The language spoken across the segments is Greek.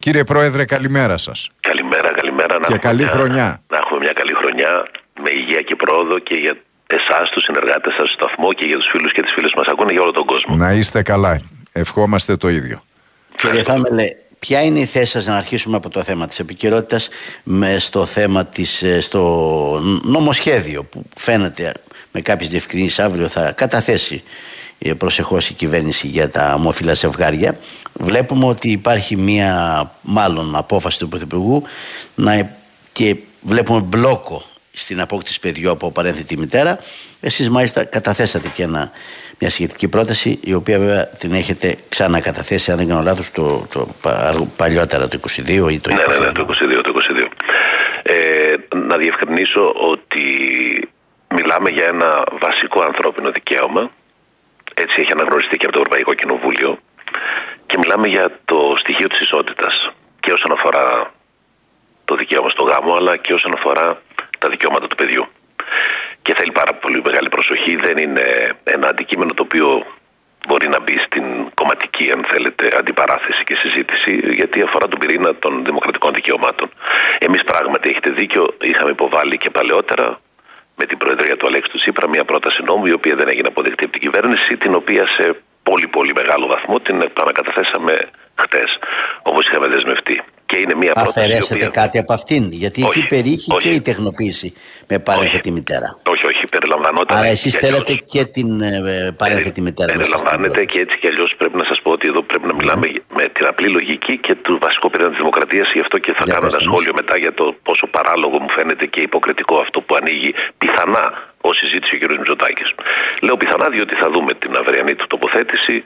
Κύριε Πρόεδρε, καλημέρα σας. Καλημέρα. Και καλή χρονιά. Να έχουμε μια καλή χρονιά με υγεία και πρόοδο και για εσάς, τους συνεργάτες σας στο σταθμό και για τους φίλους και τις φίλες που μας ακούνε για όλο τον κόσμο. Να είστε καλά. Ευχόμαστε το ίδιο. Κύριε Φάμελε, ποια είναι η θέση σας, να αρχίσουμε από το θέμα της επικαιρότητας, στο θέμα στο νομοσχέδιο που φαίνεται με κάποιες διευκρινήσεις αύριο θα καταθέσει προσεχώς η κυβέρνηση για τα ομόφυλα ζευγάρια. Βλέπουμε ότι υπάρχει μία μάλλον απόφαση του Πρωθυπουργού και βλέπουμε μπλόκο στην απόκτηση παιδιού από παρένθετη μητέρα. Εσείς μάλιστα καταθέσατε και μια σχετική πρόταση, η οποία βέβαια την έχετε ξανακαταθέσει, αν δεν κάνω λάθος, παλιότερα το 22 ή το 22. Ναι, το 22. Να διευκρινίσω ότι μιλάμε για ένα βασικό ανθρώπινο δικαίωμα. Έτσι έχει αναγνωριστεί και από το Ευρωπαϊκό Κοινοβούλιο. Και μιλάμε για το στοιχείο της ισότητας και όσον αφορά το δικαίωμα στο γάμο, αλλά και όσον αφορά τα δικαιώματα του παιδιού. Και θέλει πάρα πολύ μεγάλη προσοχή. Δεν είναι ένα αντικείμενο το οποίο μπορεί να μπει στην κομματική, αν θέλετε, αντιπαράθεση και συζήτηση, γιατί αφορά τον πυρήνα των δημοκρατικών δικαιωμάτων. Εμείς πράγματι, έχετε δίκιο, είχαμε υποβάλει και παλαιότερα με την Προεδρία του Αλέξη του Τσίπρα μια πρόταση νόμου, η οποία δεν έγινε αποδεκτή από την κυβέρνηση, την οποία σε πολύ μεγάλο βαθμό την επανακαταθέσαμε χτες, όπως είχαμε δεσμευτεί. Και είναι μια πρόταση. Αφαιρέσετε κάτι από αυτήν, γιατί εκεί περιείχε και η τεχνοποίηση με παρένθετη μητέρα. Όχι, περιλαμβανόταν. Άρα εσείς θέλετε και την παρένθετη μητέρα. Περιλαμβάνεται και έτσι κι αλλιώς πρέπει να σας πω ότι εδώ πρέπει να μιλάμε με την απλή λογική και του βασικού πυρήνα της δημοκρατίας. Γι' αυτό και θα κάνω ένα σχόλιο μετά για το πόσο παράλογο μου φαίνεται και υποκριτικό αυτό που ανοίγει πιθανά ως συζήτηση ο κ. Μητσοτάκης. Λέω πιθανά διότι θα δούμε την αυριανή του τοποθέτηση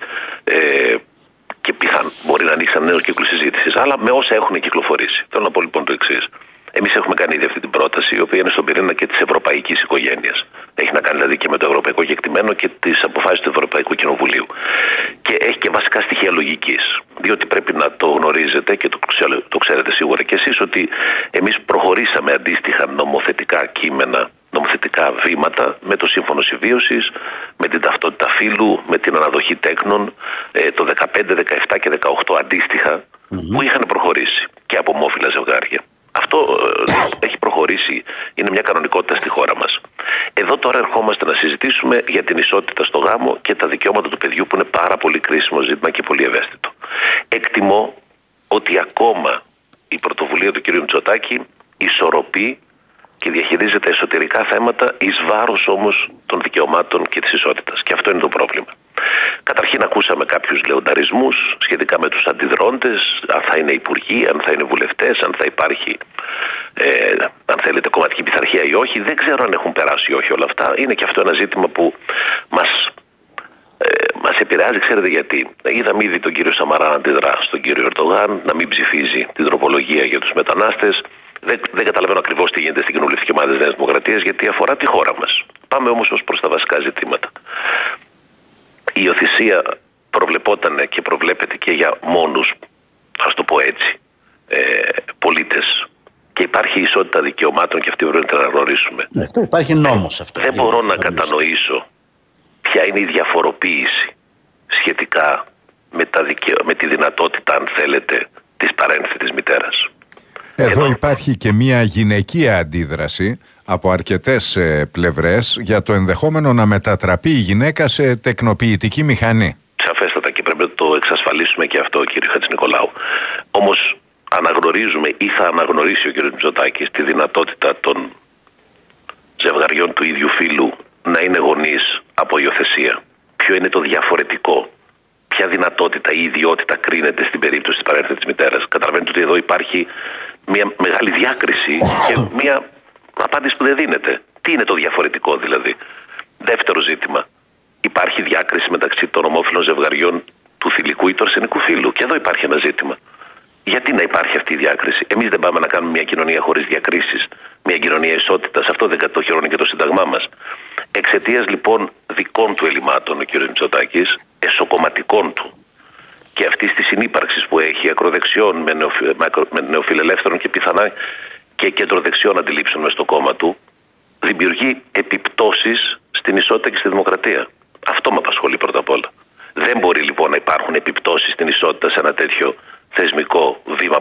και μπορεί να ανοίξει ένα νέο κύκλο συζήτησης, αλλά με όσα έχουν κυκλοφορήσει. Θέλω να πω λοιπόν το εξής. Εμείς έχουμε κάνει ήδη αυτή την πρόταση, η οποία είναι στον πυρήνα και της ευρωπαϊκής οικογένειας. Έχει να κάνει δηλαδή και με το ευρωπαϊκό κεκτημένο και τις αποφάσεις του Ευρωπαϊκού Κοινοβουλίου. Και έχει και βασικά στοιχεία λογικής. Διότι πρέπει να το γνωρίζετε και το ξέρετε σίγουρα κι εσείς, ότι εμείς προχωρήσαμε αντίστοιχα νομοθετικά κείμενα, νομοθετικά βήματα με το Σύμφωνο Συμβίωσης, με την ταυτότητα φύλου, με την αναδοχή τέκνων το 15, 17 και 18 αντίστοιχα που είχαν προχωρήσει και από ομόφυλα ζευγάρια. Αυτό έχει προχωρήσει, είναι μια κανονικότητα στη χώρα μας. Εδώ τώρα ερχόμαστε να συζητήσουμε για την ισότητα στο γάμο και τα δικαιώματα του παιδιού, που είναι πάρα πολύ κρίσιμο ζήτημα και πολύ ευαίσθητο. Εκτιμώ ότι ακόμα η πρωτοβουλία του κ. Μητσοτάκη ισορροπεί και διαχειρίζεται εσωτερικά θέματα εις βάρος όμως των δικαιωμάτων και της ισότητας. Και αυτό είναι το πρόβλημα. Καταρχήν ακούσαμε κάποιους λεονταρισμούς σχετικά με τους αντιδρόντες, αν θα είναι υπουργοί, αν θα είναι βουλευτές, αν θα υπάρχει, αν θέλετε, κομματική πειθαρχία ή όχι. Δεν ξέρω αν έχουν περάσει ή όχι όλα αυτά. Είναι και αυτό ένα ζήτημα που μας επηρεάζει, ξέρετε γιατί. Είδαμε ήδη τον κύριο Σαμαρά να αντιδρά στον κύριο Ερντογάν, να μην ψηφίζει την τροπολογία για τους μετανάστες. Δεν καταλαβαίνω ακριβώς τι γίνεται στην κοινοβουλευτική ομάδα της Νέας Δημοκρατίας, γιατί αφορά τη χώρα μας. Πάμε όμως ως προς τα βασικά ζητήματα. Η υιοθεσία προβλεπόταν και προβλέπεται και για μόνους, ας το πω έτσι, πολίτες. Και υπάρχει ισότητα δικαιωμάτων και αυτή πρέπει να την αναγνωρίσουμε. Αυτό υπάρχει νόμος αυτό. Δεν μπορώ να κατανοήσω ποια είναι η διαφοροποίηση σχετικά με τη δυνατότητα, αν θέλετε, της παρένθετης μητέρας. Εδώ υπάρχει και μια γυναικεία αντίδραση από αρκετές πλευρές για το ενδεχόμενο να μετατραπεί η γυναίκα σε τεκνοποιητική μηχανή. Σαφέστατα, και πρέπει να το εξασφαλίσουμε και αυτό, κύριε Χατζηνικολάου. Όμως αναγνωρίζουμε ή θα αναγνωρίσει ο κύριος Μητσοτάκης τη δυνατότητα των ζευγαριών του ίδιου φύλου να είναι γονείς από υιοθεσία. Ποιο είναι το διαφορετικό, ποια δυνατότητα ή ιδιότητα κρίνεται στην περίπτωση της παρένθετης μητέρας. Καταλαβαίνετε ότι εδώ υπάρχει μια μεγάλη διάκριση και μια απάντηση που δεν δίνεται. Τι είναι το διαφορετικό δηλαδή? Δεύτερο ζήτημα. Υπάρχει διάκριση μεταξύ των ομόφυλων ζευγαριών του θηλυκού ή του αρσενικού φύλου. Και εδώ υπάρχει ένα ζήτημα. Γιατί να υπάρχει αυτή η διάκριση? Εμείς δεν πάμε να κάνουμε μια κοινωνία χωρίς διακρίσεις, μια κοινωνία ισότητας? Αυτό δεν κατοχυρώνει και το Σύνταγμά μας. Εξαιτίας λοιπόν δικών του ελλημάτων ο κ. Μητσοτάκης, εσωκομματικών του, και αυτής της συνύπαρξης που έχει ακροδεξιών με νεοφιλελεύθερων και πιθανά και κεντροδεξιών αντιλήψεων μες στο κόμμα του, δημιουργεί επιπτώσεις στην ισότητα και στη δημοκρατία. Αυτό με απασχολεί πρώτα απ' όλα. Δεν μπορεί λοιπόν να υπάρχουν επιπτώσεις στην ισότητα σε ένα τέτοιο θεσμικό βήμα που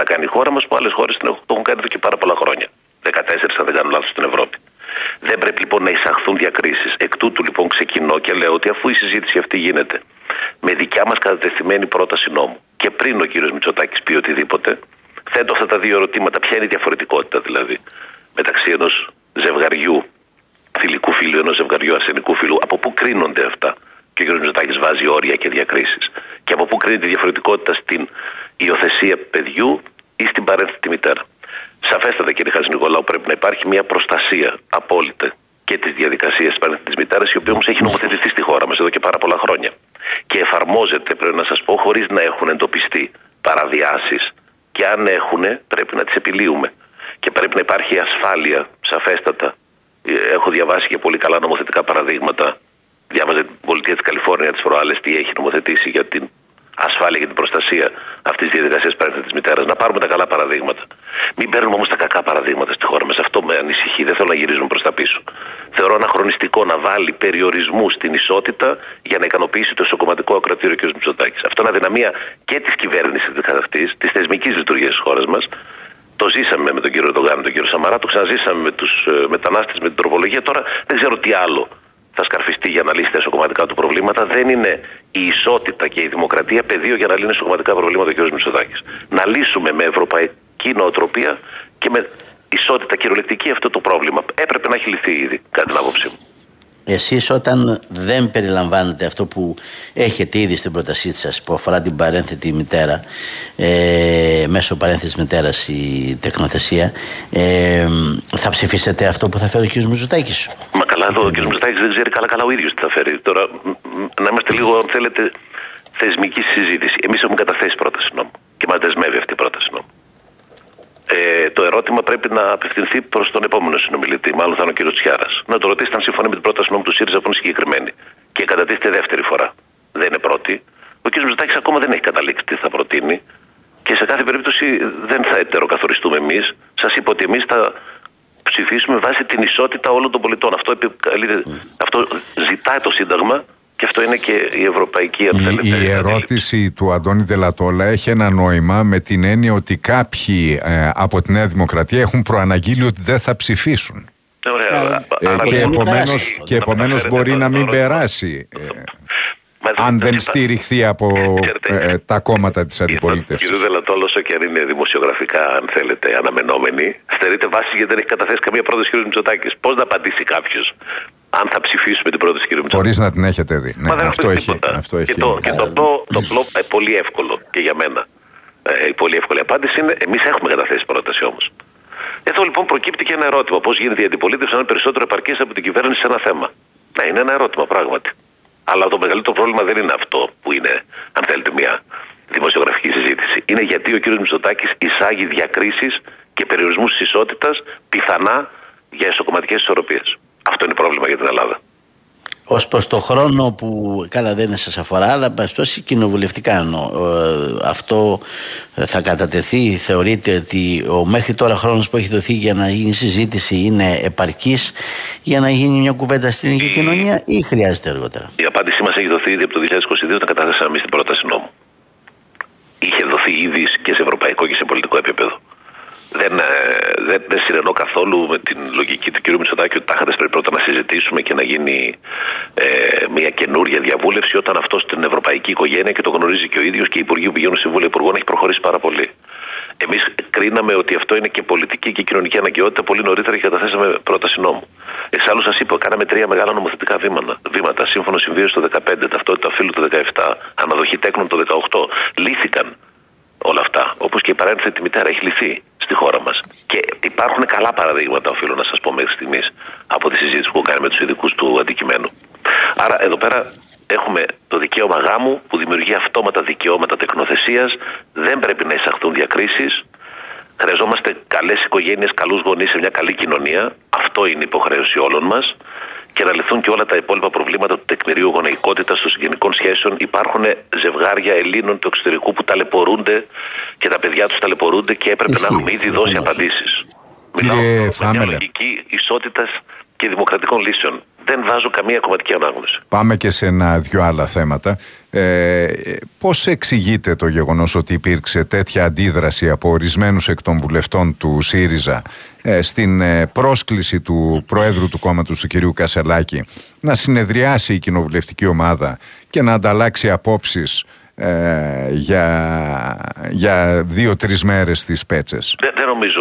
να κάνει η χώρα μας που άλλες χώρες το έχουν κάνει εδώ και πάρα πολλά χρόνια. 14, αν δεν κάνω λάθος, στην Ευρώπη. Δεν πρέπει λοιπόν να εισαχθούν διακρίσεις. Εκ τούτου λοιπόν ξεκινώ και λέω ότι αφού η συζήτηση αυτή γίνεται με δικιά μας κατατεθειμένη πρόταση νόμου και πριν ο κύριος Μητσοτάκης πει οτιδήποτε, θέτω αυτά τα δύο ερωτήματα. Ποια είναι η διαφορετικότητα δηλαδή μεταξύ ενός ζευγαριού θηλυκού φύλου, ενός ζευγαριού αρσενικού φύλου, από πού κρίνονται αυτά? Και ο κ. Μητσοτάκης βάζει όρια και διακρίσεις. Και από πού κρίνεται η διαφορετικότητα στην υιοθεσία παιδιού ή στην παρένθετη μητέρα? Σαφέστατα, κ. Χατζηνικολάου, πρέπει να υπάρχει μια προστασία απόλυτη και τη διαδικασία τη παρένθετης μητέρας, η οποία όμως έχει νομοθετηθεί στη χώρα μας εδώ και πάρα πολλά χρόνια. Και εφαρμόζεται, πρέπει να σας πω, χωρίς να έχουν εντοπιστεί παραβιάσεις. Και αν έχουν, πρέπει να τις επιλύουμε. Και πρέπει να υπάρχει ασφάλεια, σαφέστατα. Έχω διαβάσει και πολύ καλά νομοθετικά παραδείγματα. Διάβαζε την πολιτεία της Καλιφόρνια τις προάλλες τι έχει νομοθετήσει για την ασφάλεια και την προστασία αυτής της διαδικασίας παρένθετης μητέρας. Να πάρουμε τα καλά παραδείγματα. Μην παίρνουμε όμως τα κακά παραδείγματα στη χώρα μας. Αυτό με ανησυχεί. Δεν θέλω να γυρίζουμε προς τα πίσω. Θεωρώ αναχρονιστικό να βάλει περιορισμού στην ισότητα για να ικανοποιήσει το ισοκομματικό ακροατήριο κ. Μητσοτάκης. Αυτό είναι αδυναμία και της κυβέρνησης αυτής, της θεσμικής λειτουργίας της χώρας μας. Το ζήσαμε με τον κύριο Ερντογάν, τον κύριο Σαμαρά, το ξαναζήσαμε με τους μετανάστες, με την τροπολογία. Τώρα δεν ξέρω τι άλλο θα σκαρφιστεί για να λύσει τα ισοκομματικά του προβλήματα. Δεν είναι η ισότητα και η δημοκρατία πεδίο για να λύνει ισοκομματικά προβλήματα ο κ. Μητσοτάκης. Να λύσουμε με ευρωπαϊκή νοοτροπία και με ισότητα κυριολεκτική αυτό το πρόβλημα. Έπρεπε να έχει λυθεί ήδη, κατά την άποψή μου. Εσείς όταν δεν περιλαμβάνετε αυτό που έχετε ήδη στην πρότασή σας που αφορά την παρένθετη μητέρα, μέσω παρένθετης μητέρας η τεκνοθεσία, θα ψηφίσετε αυτό που θα φέρει ο κ. Μητσοτάκης? Μα καλά, εδώ ο κ. Μητσοτάκης δεν ξέρει καλά ο ίδιος τι θα φέρει. Τώρα να είμαστε λίγο, αν θέλετε, θεσμική συζήτηση. Εμείς έχουμε καταθέσει πρόταση νόμου και μας δεσμεύει αυτή η πρόταση νόμου. Το ερώτημα πρέπει να απευθυνθεί προς τον επόμενο συνομιλητή, μάλλον θα είναι ο κ. Τσιάρας. Να το ρωτήσετε αν συμφωνεί με την πρόταση νόμου του ΣΥΡΙΖΑ που είναι συγκεκριμένη και κατατίθεται δεύτερη φορά. Δεν είναι πρώτη. Ο κ. Μητσοτάκης ακόμα δεν έχει καταλήξει τι θα προτείνει και σε κάθε περίπτωση δεν θα ετεροκαθοριστούμε εμείς. Σας είπα ότι εμείς θα ψηφίσουμε βάσει την ισότητα όλων των πολιτών. Αυτό ζητάει το Σύνταγμα. Και αυτό είναι και η ευρωπαϊκή, αν θέλετε. Η ερώτηση του Αντώνη Δελατόλα έχει ένα νόημα με την έννοια ότι κάποιοι από τη Νέα Δημοκρατία έχουν προαναγγείλει ότι δεν θα ψηφίσουν. Και επομένως μπορεί να μην περάσει αν δεν στηριχθεί από τα κόμματα της αντιπολίτευσης. Κύριε Δελατόλα, όσο και αν είναι δημοσιογραφικά, αν θέλετε, αναμενόμενοι, στερείται βάση γιατί δεν έχει καταθέσει καμία πρόταση κ. Μητσοτάκης. Πώς να απαντήσει κάποιος αν θα ψηφίσουμε την πρόταση κ. Μητσοτάκη? Χωρίς να την έχετε δει. Ναι, αυτό έχει. Και το πολύ εύκολο και για μένα. Η πολύ εύκολη απάντηση είναι: εμείς έχουμε καταθέσει πρόταση όμως. Εδώ λοιπόν προκύπτει και ένα ερώτημα. Πώς γίνεται η αντιπολίτευση να είναι περισσότερο επαρκής από την κυβέρνηση σε ένα θέμα? Ναι, είναι ένα ερώτημα πράγματι. Αλλά το μεγαλύτερο πρόβλημα δεν είναι αυτό που είναι, αν θέλετε, μια δημοσιογραφική συζήτηση. Είναι γιατί ο κ. Μητσοτάκης εισάγει διακρίσεις και περιορισμούς της ισότητας πιθανά για ισοκομματικές ισορροπίες. Αυτό είναι πρόβλημα για την Ελλάδα. Ως προς το χρόνο που καλά δεν σας αφορά, αλλά παστώσει κοινοβουλευτικά αυτό θα κατατεθεί? Θεωρείτε ότι ο μέχρι τώρα χρόνος που έχει δοθεί για να γίνει συζήτηση είναι επαρκής για να γίνει μια κουβέντα στην ελληνική κοινωνία ή χρειάζεται αργότερα? Η απάντησή μας έχει δοθεί ήδη από το 2022 όταν καταθέσαμε εμείς την πρόταση νόμου. Είχε δοθεί ήδη και σε ευρωπαϊκό και σε πολιτικό επίπεδο. Δεν συνενώ καθόλου με την λογική του κ. Μητσοτάκη ότι τάχα πρέπει πρώτα να συζητήσουμε και να γίνει μια καινούρια διαβούλευση όταν αυτό στην ευρωπαϊκή οικογένεια, και το γνωρίζει και ο ίδιος και οι υπουργοί που πηγαίνουν στη Βουλή Υπουργών, έχει προχωρήσει πάρα πολύ. Εμείς κρίναμε ότι αυτό είναι και πολιτική και κοινωνική αναγκαιότητα πολύ νωρίτερα και καταθέσαμε πρόταση νόμου. Εξάλλου σας είπα, κάναμε 3 μεγάλα νομοθετικά βήματα. Σύμφωνο συμβίωση το 2015, ταυτότητα φύλου το 2017, αναδοχή τέκνων το 2018. Λύθηκαν όλα αυτά. Όπως και η παρένθετη μητέρα έχει λυθεί στη χώρα μας. Και υπάρχουν καλά παραδείγματα, οφείλω να σας πω μέχρι στιγμής, από τη συζήτηση που κάνει με τους ειδικούς του αντικειμένου. Άρα εδώ πέρα έχουμε το δικαίωμα γάμου που δημιουργεί αυτόματα δικαιώματα τεκνοθεσίας. Δεν πρέπει να εισαχθούν διακρίσεις. Χρειαζόμαστε καλές οικογένειες, καλούς γονείς σε μια καλή κοινωνία. Αυτό είναι υποχρέωση όλων μας. Και να λυθούν και όλα τα υπόλοιπα προβλήματα του τεκμηρίου γονεϊκότητας, των συγγενικών σχέσεων. Υπάρχουν ζευγάρια Ελλήνων του εξωτερικού που ταλαιπωρούνται και τα παιδιά τους ταλαιπωρούνται και έπρεπε να έχουμε ήδη δώσει απαντήσεις. Μιλάω για μια λογική ισότητας και δημοκρατικών λύσεων. Δεν βάζω καμία κομματική ανάγνωση. Πάμε και σε ένα-δυο άλλα θέματα. Πώς εξηγείται το γεγονός ότι υπήρξε τέτοια αντίδραση από ορισμένους εκ των βουλευτών του ΣΥΡΙΖΑ στην πρόσκληση του Προέδρου του κόμματος, του κυρίου Κασελάκη, να συνεδριάσει η κοινοβουλευτική ομάδα και να ανταλλάξει απόψεις για 2-3 μέρες στις Πέτσες? Δεν νομίζω.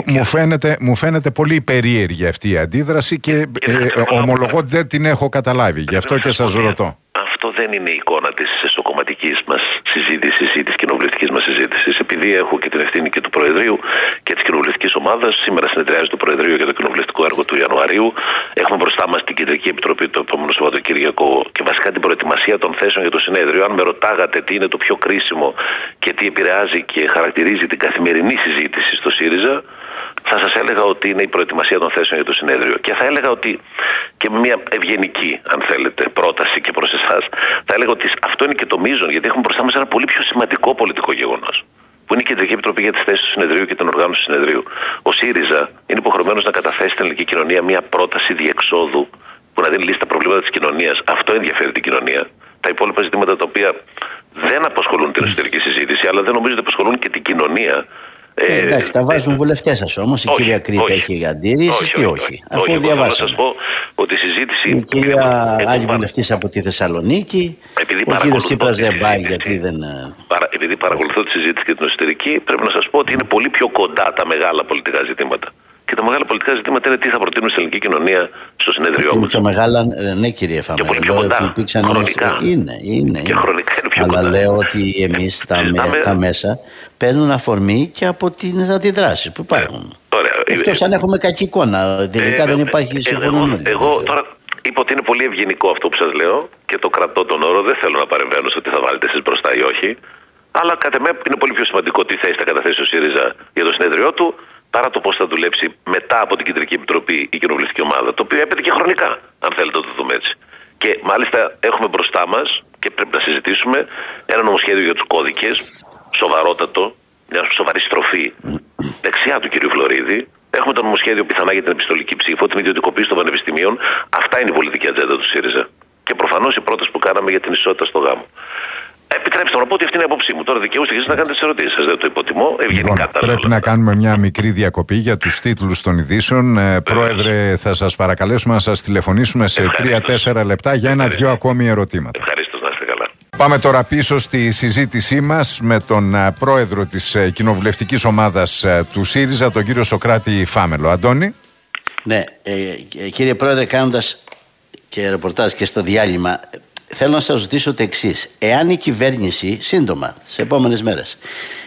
Μου φαίνεται πολύ περίεργη αυτή η αντίδραση και ομολογώ ότι δεν την έχω καταλάβει. Γι' αυτό και σας ρωτώ. Αυτό δεν είναι η εικόνα της εσωκομματικής μας συζήτησης ή της κοινοβουλευτικής μας συζήτησης. Επειδή έχω και την ευθύνη και του Προεδρείου και της κοινοβουλευτικής ομάδας, σήμερα συνεδριάζει το Προεδρείο για το κοινοβουλευτικό έργο του Ιανουαρίου. Έχουμε μπροστά μας την Κεντρική Επιτροπή το επόμενο Σαββατοκύριακο και βασικά την προετοιμασία των θέσεων για το συνέδριο. Αν με ρωτάγατε τι είναι το πιο κρίσιμο και τι επηρεάζει και χαρακτηρίζει την καθημερινή συζήτηση στο ΣΥΡΙΖΑ, θα σας έλεγα ότι είναι η προετοιμασία των θέσεων για το συνέδριο. Και θα έλεγα ότι, και με μια ευγενική, αν θέλετε, πρόταση και προς εσάς, θα έλεγα ότι αυτό είναι και το μείζον, γιατί έχουμε μπροστά μας ένα πολύ πιο σημαντικό πολιτικό γεγονός, που είναι η Κεντρική Επιτροπή για τις θέσεις του συνεδρίου και την οργάνωση του συνεδρίου. Ο ΣΥΡΙΖΑ είναι υποχρεωμένος να καταθέσει στην ελληνική κοινωνία μια πρόταση διεξόδου που να δίνει λύση στα προβλήματα της κοινωνίας. Αυτό ενδιαφέρει την κοινωνία. Τα υπόλοιπα ζητήματα τα οποία δεν απασχολούν την εσωτερική συζήτηση, αλλά δεν νομίζω ότι απασχολούν και την κοινωνία. Εντάξει, τα βάζουν βουλευτές σας όμως. Η κυρία Κρήτα έχει αντίρρηση, εσείς τι όχι? Αφού διαβάσαμε. Θα σας πω ότι η συζήτηση. Η κυρία άλλη βουλευτής από τη Θεσσαλονίκη. Ο κύριος Τσίπρας δεν πάει γιατί δεν. Επειδή παρακολουθώ τη συζήτηση και την εσωτερική, πρέπει να σας πω ότι είναι πολύ πιο κοντά τα μεγάλα πολιτικά ζητήματα. Και τα μεγάλα πολιτικά ζητήματα είναι τι θα προτείνουν στην ελληνική κοινωνία στο συνεδριό μας. Το μεγάλα, ναι κύριε Φαμέλη, ότι υπήρξαν χρονικά. Είναι. Και χρονικά είναι πιο αλλά κοντά. λέω ότι εμείς τα μέσα παίρνουν αφορμή και από τις αντιδράσεις που υπάρχουν. Εκτός αν έχουμε κακή εικόνα, τελικά δεν υπάρχει συμφωνία. Εγώ τώρα είπα ότι είναι πολύ ευγενικό αυτό που σας λέω και το κρατώ τον όρο, δεν θέλω να παρεμβαίνω στο τι θα βάλετε εσείς μπροστά ή όχι. Αλλά κατ' εμέ είναι πολύ πιο σημαντικό τι θέση θα καταθέσει ο ΣΥΡΙΖΑ για το συνέδριό του, παρά το πώς θα δουλέψει μετά από την Κεντρική Επιτροπή η κοινοβουλευτική ομάδα. Το οποίο έπεται και χρονικά, αν θέλετε να το δούμε έτσι. Και μάλιστα έχουμε μπροστά μας και πρέπει να συζητήσουμε ένα νομοσχέδιο για τους κώδικες, σοβαρότατο, μια σοβαρή στροφή δεξιά του κ. Φλωρίδη. Έχουμε το νομοσχέδιο πιθανά για την επιστολική ψήφο, την ιδιωτικοποίηση των πανεπιστημίων. Αυτά είναι η πολιτική ατζέντα του ΣΥΡΙΖΑ. Και προφανώς η πρόταση που κάναμε για την ισότητα στο γάμο. Επιτρέψτε να πω ότι αυτή είναι η απόψη μου. Τώρα δικαιούστε και εσείς να κάνετε τις ερωτήσεις σας. Δεν το υποτιμώ. Ευγενικά τα πρέπει να κάνουμε μια μικρή διακοπή για τους τίτλους των ειδήσεων. Πρόεδρε, θα σας παρακαλέσουμε να σας τηλεφωνήσουμε σε 3-4 λεπτά για ένα-δυο ακόμη ερωτήματα. Ευχαριστώ, να είστε καλά. Πάμε τώρα πίσω στη συζήτησή μας με τον πρόεδρο της κοινοβουλευτικής ομάδας του ΣΥΡΙΖΑ, τον κύριο Σωκράτη Φάμελο. Αντώνη. Ναι, κύριε Πρόεδρε, κάνοντας και ρεπορτάζ και στο διάλειμμα, θέλω να σας ρωτήσω το εξής. Εάν η κυβέρνηση σύντομα, τις επόμενες μέρες,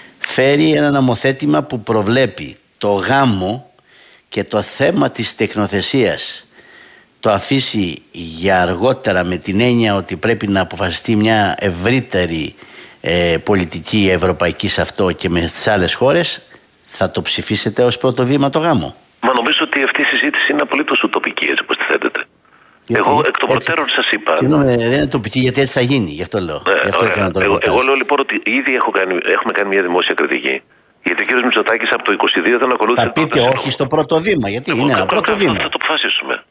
φέρει ένα νομοθέτημα που προβλέπει το γάμο και το θέμα της τεχνοθεσίας, το αφήσει για αργότερα με την έννοια ότι πρέπει να αποφασιστεί μια ευρύτερη πολιτική ευρωπαϊκή σε αυτό και με τις άλλες χώρες, θα το ψηφίσετε ως πρώτο βήμα το γάμο? Μα νομίζω ότι αυτή η συζήτηση είναι απολύτως ουτοπική, έτσι όπως τη θέτετε. Εγώ εκ των προτέρων σας είπα. Συγγνώμη, δεν είναι τοπική, γιατί έτσι θα γίνει, γι' αυτό λέω. Εγώ λέω λοιπόν ότι ήδη έχουμε κάνει μια δημόσια κριτική. Γιατί ο κ. Μητσοτάκης από το 22 δεν ακολούθησε. Θα πείτε όχι στο πρώτο βήμα, γιατί είναι ένα πρώτο βήμα. Θα το αποφασίσουμε.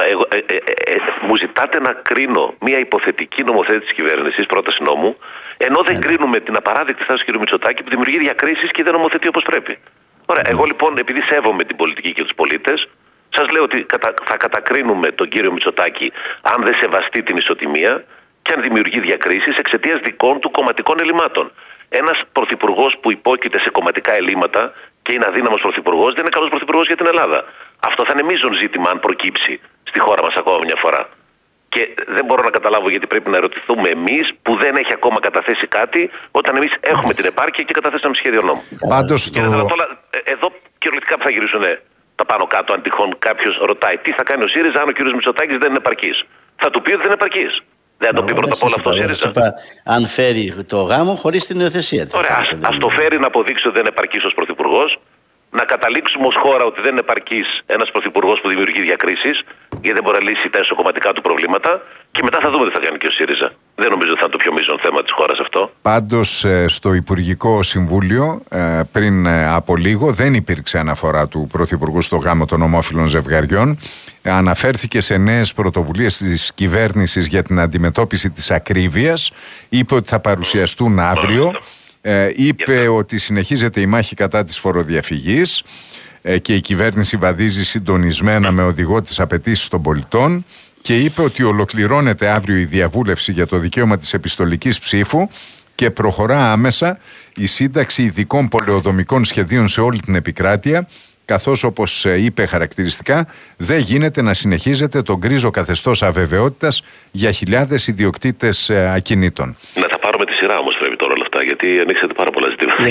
Μου ζητάτε να κρίνω μια υποθετική νομοθέτηση της κυβέρνησης, πρόταση νόμου, ενώ δεν κρίνουμε την απαράδεκτη στάση του κ. Μητσοτάκη που δημιουργεί διακρίσεις και δεν νομοθετεί όπως πρέπει. Ωραία, εγώ λοιπόν, επειδή σέβομαι την πολιτική και τους πολίτες, σας λέω ότι θα κατακρίνουμε τον κύριο Μητσοτάκη αν δεν σεβαστεί την ισοτιμία και αν δημιουργεί διακρίσεις εξαιτίας δικών του κομματικών ελλημάτων. Ένας πρωθυπουργός που υπόκειται σε κομματικά ελλείμματα και είναι αδύναμος πρωθυπουργός δεν είναι καλός πρωθυπουργός για την Ελλάδα. Αυτό θα είναι μείζον ζήτημα αν προκύψει στη χώρα μας ακόμα μια φορά. Και δεν μπορώ να καταλάβω γιατί πρέπει να ερωτηθούμε εμείς που δεν έχει ακόμα καταθέσει κάτι, όταν εμείς έχουμε την επάρκεια και καταθέσαμε σχέδιο νόμου. Πάντως εδώ κυριολεκτικά που θα γυρίσουν τα πάνω κάτω, αν τυχόν κάποιος ρωτάει τι θα κάνει ο ΣΥΡΙΖΑ αν ο κ. Μητσοτάκης δεν είναι επαρκής. Θα του πει ότι δεν είναι επαρκής. Δεν θα το πει πρώτα απ' όλα αυτό ο ΣΥΡΙΖΑ. Αν φέρει το γάμο χωρίς την υιοθεσία. Ωραία, ας το φέρει να αποδείξει ότι δεν είναι επαρκής ως πρωθυπουργός. Να καταλήξουμε ως χώρα ότι δεν είναι επαρκής ένας πρωθυπουργός που δημιουργεί διακρίσεις, γιατί δεν μπορεί να λύσει τα εσωκομματικά του προβλήματα, και μετά θα δούμε τι θα κάνει και ο ΣΥΡΙΖΑ. Δεν νομίζω ότι θα είναι το πιο μείζον θέμα της χώρας αυτό. Πάντως στο Υπουργικό Συμβούλιο πριν από λίγο δεν υπήρξε αναφορά του Πρωθυπουργού στο γάμο των ομόφυλων ζευγαριών. Αναφέρθηκε σε νέες πρωτοβουλίες της κυβέρνησης για την αντιμετώπιση της ακρίβειας. Είπε ότι θα παρουσιαστούν αύριο. Είπε ότι συνεχίζεται η μάχη κατά της φοροδιαφυγής και η κυβέρνηση βαδίζει συντονισμένα με οδηγό τις απαιτήσεις των πολιτών. Και είπε ότι ολοκληρώνεται αύριο η διαβούλευση για το δικαίωμα της επιστολικής ψήφου και προχωρά άμεσα η σύνταξη ειδικών πολεοδομικών σχεδίων σε όλη την επικράτεια, καθώς, όπως είπε χαρακτηριστικά, δεν γίνεται να συνεχίζεται το γκρίζο καθεστώς αβεβαιότητας για χιλιάδες ιδιοκτήτες ακινήτων. Να τα πάρουμε τη σειρά όμως πρέπει τώρα όλα αυτά, γιατί ανοίξατε πάρα πολλά ζητήματα.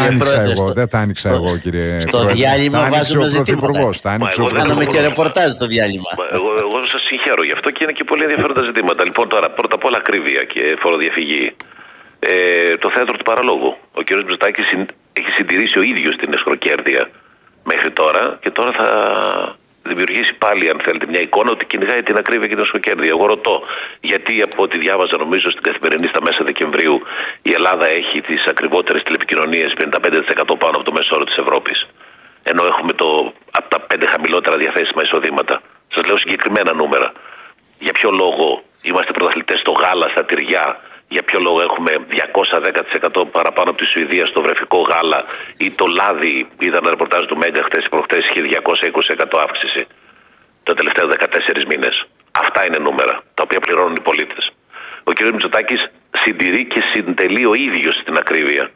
Δεν τα άνοιξα εγώ, κύριε στο διάλειμμα βάζουμε ζητήματα. Κάνουμε και ρεπορτάζ στο διάλειμμα. Εγώ σας συγχαίρω γι' αυτό και είναι και πολύ ενδιαφέροντα ζητήματα. Λοιπόν, τώρα πρώτα απ' όλα ακρίβεια και φοροδιαφυγή. Το θέατρο του παραλόγου. Ο κ. Μητσοτάκης έχει συντηρήσει ο ίδιος την εσχροκέρδεια μέχρι τώρα και τώρα θα δημιουργήσει πάλι, αν θέλετε, μια εικόνα ότι κυνηγάει την ακρίβεια και την εσχροκέρδεια. Εγώ ρωτώ, γιατί από ό,τι διάβαζα, νομίζω στην Καθημερινή στα μέσα Δεκεμβρίου, η Ελλάδα έχει τις ακριβότερες τηλεπικοινωνίες, 55% πάνω από το μέσο όρο της Ευρώπης. Ενώ έχουμε από τα 5 χαμηλότερα διαθέσιμα εισοδήματα. Σας λέω συγκεκριμένα νούμερα. Για ποιο λόγο είμαστε πρωταθλητές στο γάλα, στα τυριά? Για ποιο λόγο έχουμε 210% παραπάνω από τη Σουηδία στο βρεφικό γάλα, ή το λάδι? Είδα ένα ρεπορτάζ του Μέγκα χτες ή προχτές, είχε 220% αύξηση τα τελευταία 14 μήνες. Αυτά είναι νούμερα τα οποία πληρώνουν οι πολίτες. Ο κ. Μητσοτάκης συντηρεί και συντελεί ο ίδιος την ακρίβεια.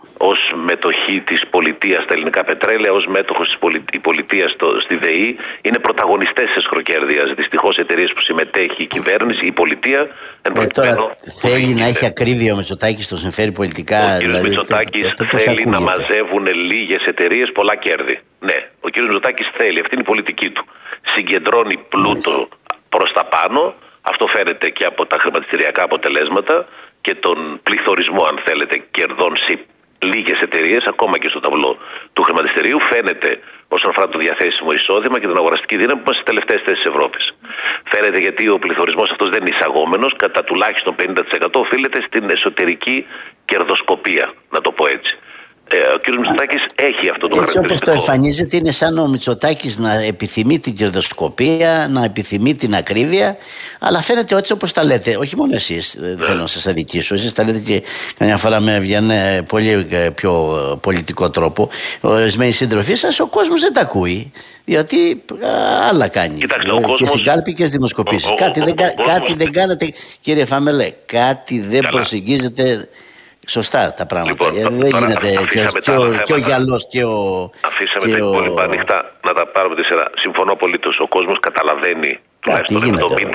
Ως μετοχή της πολιτείας στα ελληνικά πετρέλαια, ως μέτοχος της πολιτείας στη ΔΕΗ, είναι πρωταγωνιστές της εσχροκέρδειας. Δυστυχώς εταιρείες που συμμετέχει η κυβέρνηση, η πολιτεία. Τώρα θέλει να έχει ακρίβεια ο Μητσοτάκης, το συμφέρει πολιτικά. Ο κ. Μητσοτάκης θέλει να μαζεύουν λίγες εταιρείες πολλά κέρδη. Ναι, ο κ. Μητσοτάκης θέλει, αυτή είναι η πολιτική του. Συγκεντρώνει πλούτο προς τα πάνω. Αυτό φαίνεται και από τα χρηματιστηριακά αποτελέσματα και τον πληθωρισμό, αν θέλετε, κερδών σε λίγες εταιρείες, ακόμα και στο ταβλό του χρηματιστηρίου. Φαίνεται όσον αφορά το διαθέσιμο εισόδημα και την αγοραστική δύναμη που είμαστε στις τελευταίες θέσεις της Ευρώπης. Φαίνεται γιατί ο πληθωρισμός αυτός δεν είναι εισαγόμενος, κατά τουλάχιστον 50% οφείλεται στην εσωτερική κερδοσκοπία, να το πω έτσι. Ο κ. Μητσοτάκης έχει αυτό το χαρακτηριστικό. Όπως το εμφανίζεται, είναι σαν ο Μητσοτάκης να επιθυμεί την κερδοσκοπία, να επιθυμεί την ακρίβεια, αλλά φαίνεται έτσι όπως τα λέτε. Όχι μόνο εσείς, δεν θέλω να σας αδικήσω. Εσείς τα λέτε και καμιά φορά με βγαίνει πολύ πιο πολιτικό τρόπο. Ορισμένοι σύντροφοί σας, ο κόσμος δεν τα ακούει. Διότι άλλα κάνει. Κοιτάξτε, και στην κάλπη και στις δημοσκοπήσεις. Κάτι δεν κάνετε, κύριε Φαμελέ. Κάτι δεν προσεγγίζετε σωστά τα πράγματα. Λοιπόν, δεν γίνεται και ο γυαλός και ο. Αφήσαμε τα υπόλοιπα ανοιχτά, να τα πάρουμε τη σειρά. Συμφωνώ απολύτως. Ο κόσμος καταλαβαίνει, τουλάχιστον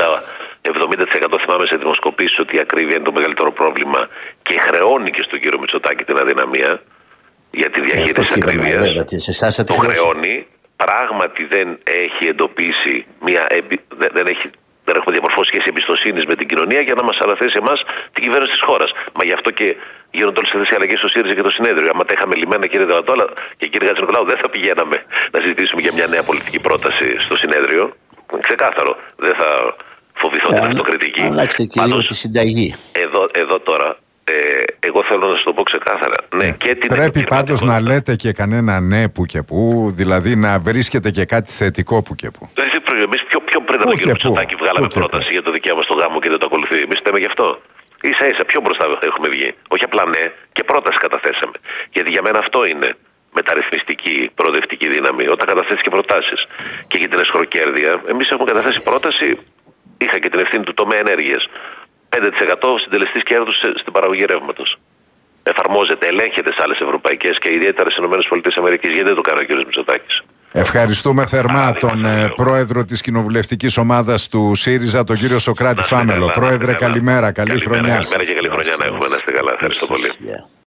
70% θυμάμαι σε δημοσκοπήσεις, ότι η ακρίβεια είναι το μεγαλύτερο πρόβλημα και χρεώνει και στον κύριο Μητσοτάκη την αδυναμία για τη διαχείριση ακρίβειας. Το χρεώνει. Πράγματι δεν έχει εντοπίσει δεν έχουμε διαμορφώσει σχέση εμπιστοσύνης με την κοινωνία για να μας αναθέσει εμάς την κυβέρνηση της χώρας. Μα γι' αυτό και γίνονται όλες αυτές οι αλλαγές στο ΣΥΡΙΖΑ και το συνέδριο. Άμα τα είχαμε λυμμένα, κύριε Δεβατόλα και κύριε Χατζηνικολάου, δεν θα πηγαίναμε να συζητήσουμε για μια νέα πολιτική πρόταση στο συνέδριο. Ξεκάθαρο. Δεν θα φοβηθώ την αυτοκριτική. Αλλάξτε και λίγο τη συνταγή. Εδώ τώρα. Εγώ θέλω να σας το πω ξεκάθαρα. Ναι, και πρέπει πάντως να λέτε και κανένα ναι που και που, δηλαδή να βρίσκετε και κάτι θετικό που και που. Εμείς πιο πριν από τον κύριο Μητσοτάκη βγάλαμε πρόταση για το δικαίωμα στο γάμο και δεν το ακολουθεί. Εμείς θέμε γι' αυτό. Ίσα-ίσα πιο μπροστά έχουμε βγει. Όχι απλά ναι, και πρόταση καταθέσαμε. Γιατί για μένα αυτό είναι μεταρρυθμιστική, προοδευτική δύναμη. Όταν καταθέτεις και προτάσεις. Και για την εσχροκέρδεια, εμείς έχουμε καταθέσει πρόταση, είχα και την ευθύνη του τομέα ενέργειας. 5% συντελεστής κέρδους στην παραγωγή ρεύματος. Εφαρμόζεται, ελέγχεται σε άλλες ευρωπαϊκές και ιδιαίτερα στις ΗΠΑ. Γιατί δεν το κάνει ο κ. Μητσοτάκης. Ευχαριστούμε θερμά τον πρόεδρο της κοινοβουλευτικής ομάδας του ΣΥΡΙΖΑ, τον κύριο Σωκράτη Φάμελο. Πρόεδρε, καλημέρα, καλή χρονιά. Καλημέρα και καλή χρονιά να έχουμε. Να είστε καλά. Ευχαριστώ πολύ.